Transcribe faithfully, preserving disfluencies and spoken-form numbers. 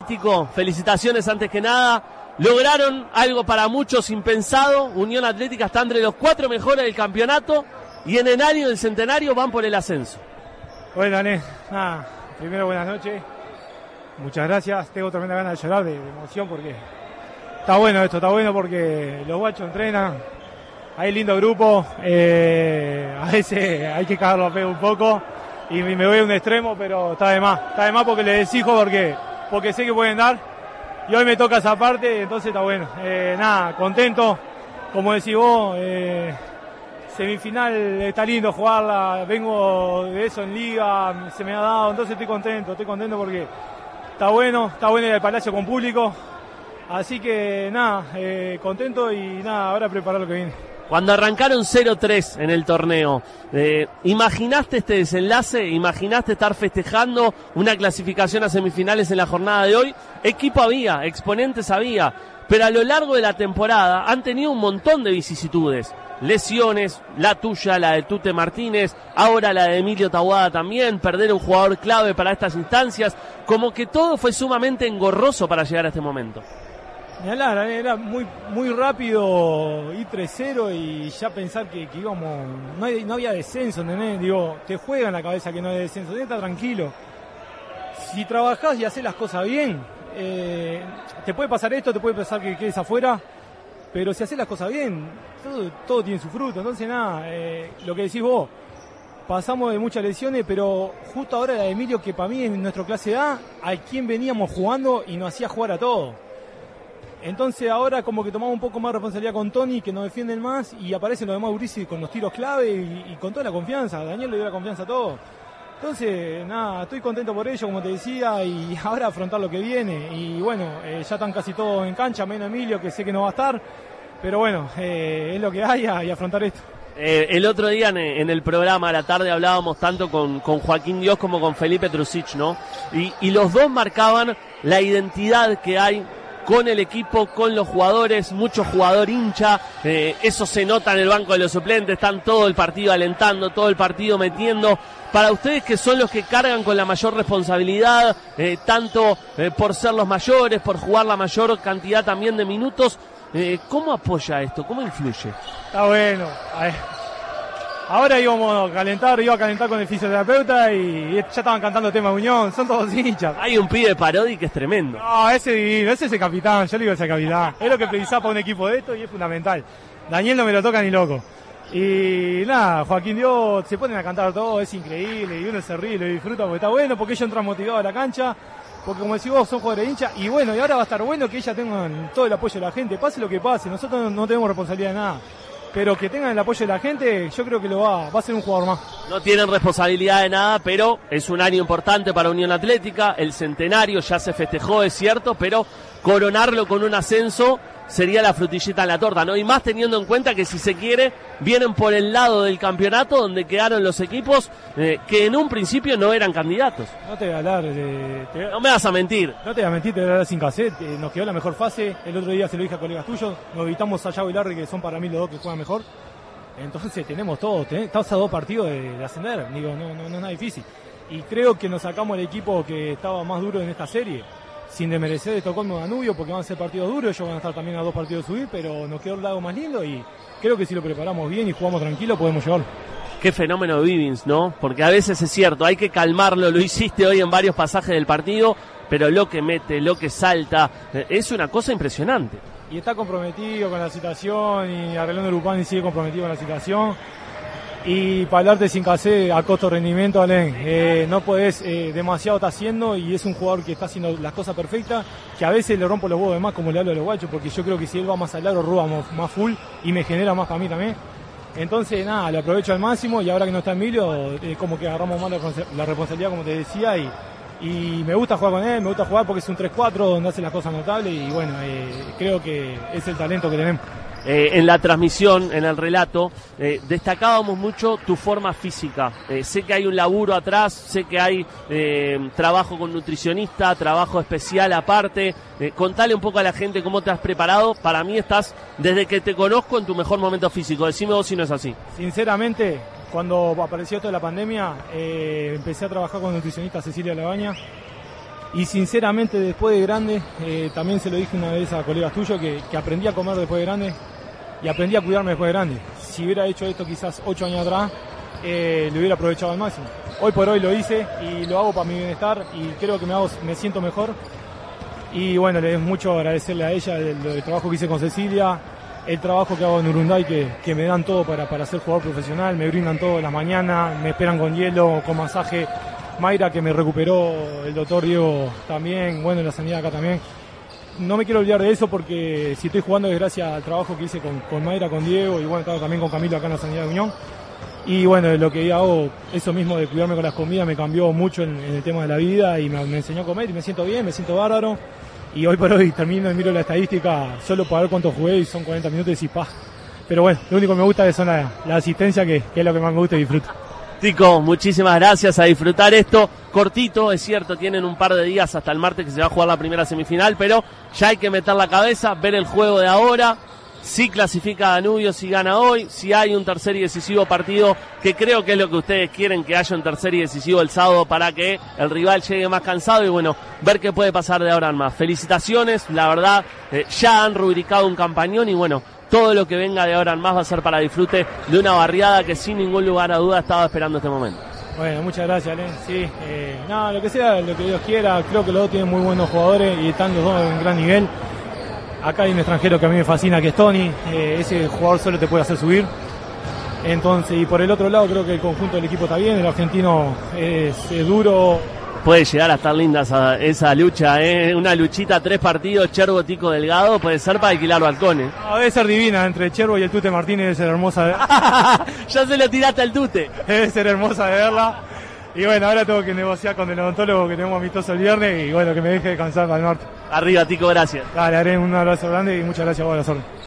Atlético, felicitaciones antes que nada. Lograron algo para muchos impensado. Unión Atlética está entre los cuatro mejores del campeonato y en el año del centenario van por el ascenso. Bueno, Dani, nada, primero buenas noches. Muchas gracias. Tengo tremenda ganas de llorar de, de emoción porque está bueno esto, está bueno porque los guachos entrenan. Hay lindo grupo. Eh, a veces hay que cagarlo a pedo un poco y me voy a un extremo, pero está de más. Está de más porque les exijo porque, porque sé que pueden dar. Y hoy me toca esa parte, entonces está bueno. Eh, nada, contento. Como decís vos, eh, semifinal está lindo jugarla. Vengo de eso en liga, se me ha dado, entonces estoy contento. Estoy contento porque está bueno, está bueno ir al Palacio con público. Así que nada, eh, contento y nada, ahora preparar lo que viene. Cuando arrancaron cero tres en el torneo, eh, ¿imaginaste este desenlace? ¿Imaginaste estar festejando una clasificación a semifinales en la jornada de hoy? Equipo había, exponentes había, pero a lo largo de la temporada han tenido un montón de vicisitudes. Lesiones, la tuya, la de Tute Martínez, ahora la de Emilio Taboada también, perder un jugador clave para estas instancias, como que todo fue sumamente engorroso para llegar a este momento. Ni hablar, era muy muy rápido ir tres cero y ya pensar que, que íbamos, no, hay, no había descenso, ¿entendés? Digo, te juega en la cabeza que no hay descenso, tenés que estar tranquilo. Si trabajás y haces las cosas bien, eh, te puede pasar esto, te puede pasar que quedes afuera, pero si haces las cosas bien, todo, todo tiene su fruto. Entonces nada, eh, lo que decís vos, pasamos de muchas lesiones, pero justo ahora la de Emilio, que para mí es nuestro clase A, a quien veníamos jugando y nos hacía jugar a todos. Entonces ahora como que tomamos un poco más de responsabilidad con Tony, que nos defienden más, y aparecen los demás Urici con los tiros clave y, y con toda la confianza. Daniel le dio la confianza a todos. Entonces, nada, estoy contento por ello, como te decía, y ahora afrontar lo que viene. Y bueno, eh, ya están casi todos en cancha, menos Emilio, que sé que no va a estar. Pero bueno, eh, es lo que hay y afrontar esto. Eh, el otro día en, en el programa a la tarde hablábamos tanto con, con Joaquín Dios como con Felipe Trusic, ¿no? Y, y los dos marcaban la identidad que hay con el equipo, con los jugadores, mucho jugador hincha, eh, eso se nota en el banco de los suplentes, están todo el partido alentando, todo el partido metiendo. Para ustedes que son los que cargan con la mayor responsabilidad, eh, tanto eh, por ser los mayores, por jugar la mayor cantidad también de minutos, eh, ¿cómo apoya esto? ¿Cómo influye? Está bueno. A ver. Ahora íbamos a calentar, iba a calentar con el fisioterapeuta y ya estaban cantando el tema de Unión, son todos hinchas. Hay un pibe Parodi que es tremendo. No, ese divino, ese es el capitán, yo le digo ese capitán. Es lo que precisaba para un equipo de esto y es fundamental. Daniel no me lo toca ni loco. Y nada, Joaquín Dios, se ponen a cantar todo, es increíble y uno se ríe y lo disfruta porque está bueno, porque ellos entran motivados a la cancha, porque como decís vos, son jugadores hinchas y bueno, y ahora va a estar bueno que ellas tengan todo el apoyo de la gente, pase lo que pase, nosotros no tenemos responsabilidad de nada. Pero que tengan el apoyo de la gente, yo creo que lo va, va a ser un jugador más. No tienen responsabilidad de nada, pero es un año importante para Unión Atlética, el centenario ya se festejó, es cierto, pero coronarlo con un ascenso sería la frutillita en la torta, ¿no? Y más teniendo en cuenta que si se quiere, vienen por el lado del campeonato donde quedaron los equipos eh, que en un principio no eran candidatos. No te voy a hablar, de, te... no me vas a mentir. No te voy a mentir, te voy a hablar sin cassette, eh, nos quedó la mejor fase, el otro día se lo dije a colegas tuyos, nos evitamos a Yago y Larry, que son para mí los dos que juegan mejor. Entonces tenemos todo, ten, estamos a dos partidos de, de ascender, digo, no, no, no es nada difícil. Y creo que nos sacamos el equipo que estaba más duro en esta serie, sin desmerecer de Estocolmo y Danubio, porque van a ser partidos duros, ellos van a estar también a dos partidos de subir, pero nos quedó el lado más lindo y creo que si lo preparamos bien y jugamos tranquilo podemos llevarlo. Qué fenómeno Vivins, ¿no? Porque a veces es cierto, hay que calmarlo, lo hiciste hoy en varios pasajes del partido, pero lo que mete, lo que salta, es una cosa impresionante. Y está comprometido con la situación y Arreglando Lupani sigue comprometido con la situación. Y para hablarte sin cassé a costo rendimiento, Alén, eh, no podés, eh, demasiado está haciendo y es un jugador que está haciendo las cosas perfectas, que a veces le rompo los huevos de más como le hablo a los guachos, porque yo creo que si él va más al largo, roba más full y me genera más para mí también. Entonces nada, lo aprovecho al máximo y ahora que no está Emilio, eh, como que agarramos más la responsabilidad como te decía y, y me gusta jugar con él, me gusta jugar porque es un tres cuatro donde hace las cosas notables y bueno, eh, creo que es el talento que tenemos. Eh, en la transmisión, en el relato, eh, destacábamos mucho tu forma física. Eh, sé que hay un laburo atrás, sé que hay eh, trabajo con nutricionista, trabajo especial aparte. Eh, contale un poco a la gente cómo te has preparado. Para mí estás, desde que te conozco, en tu mejor momento físico. Decime vos si no es así. Sinceramente, cuando apareció esto de la pandemia, eh, empecé a trabajar con nutricionista Cecilia Labaña. Y sinceramente después de grande, eh, también se lo dije una vez a colegas tuyos, que, que aprendí a comer después de grande y aprendí a cuidarme después de grande. Si hubiera hecho esto quizás ocho años atrás, eh, lo hubiera aprovechado al máximo. Hoy por hoy lo hice y lo hago para mi bienestar y creo que me, hago, me siento mejor. Y bueno, le es mucho agradecerle a ella el, el trabajo que hice con Cecilia, el trabajo que hago en Urunday, que, que me dan todo para, para ser jugador profesional, me brindan todo en las mañanas, me esperan con hielo, con masaje. Mayra, que me recuperó, el doctor Diego también, bueno, la sanidad acá también. No me quiero olvidar de eso porque si estoy jugando es gracias al trabajo que hice con, con Mayra, con Diego y bueno, estaba también con Camilo acá en la sanidad de Unión. Y bueno, lo que hago, eso mismo de cuidarme con las comidas me cambió mucho en, en el tema de la vida y me, me enseñó a comer y me siento bien, me siento bárbaro. Y hoy por hoy termino y miro la estadística solo para ver cuánto jugué y son cuarenta minutos y pa. Pero bueno, lo único que me gusta es la, la asistencia, que, que es lo que más me gusta y disfruto. Tico, muchísimas gracias, a disfrutar esto. Cortito, es cierto, tienen un par de días hasta el martes que se va a jugar la primera semifinal, pero ya hay que meter la cabeza, ver el juego de ahora, si clasifica Danubio, si gana hoy, si hay un tercer y decisivo partido, que creo que es lo que ustedes quieren, que haya un tercer y decisivo el sábado para que el rival llegue más cansado y bueno, ver qué puede pasar de ahora en más. Felicitaciones, la verdad, eh, ya han rubricado un campañón y bueno, todo lo que venga de ahora en más va a ser para disfrute de una barriada que sin ningún lugar a duda estaba esperando este momento. Bueno, muchas gracias, Len. Sí, eh, nada, lo que sea, lo que Dios quiera. Creo que los dos tienen muy buenos jugadores y están los dos en un gran nivel. Acá hay un extranjero que a mí me fascina, que es Tony. Eh, ese jugador solo te puede hacer subir. Entonces, y por el otro lado, creo que el conjunto del equipo está bien. El argentino es, es duro. Puede llegar a estar linda esa, esa lucha, ¿eh? Una luchita, tres partidos, Cherbo, Tico, Delgado, puede ser para alquilar balcones. No, debe ser divina, entre Cherbo y el Tute Martínez debe ser hermosa de Ya se lo tiraste al Tute. Debe ser hermosa de verla. Y bueno, ahora tengo que negociar con el odontólogo que tenemos amistoso el viernes y bueno, que me deje descansar para el norte. Arriba, Tico, gracias. Dale, haré un abrazo grande y muchas gracias a vos, la suerte.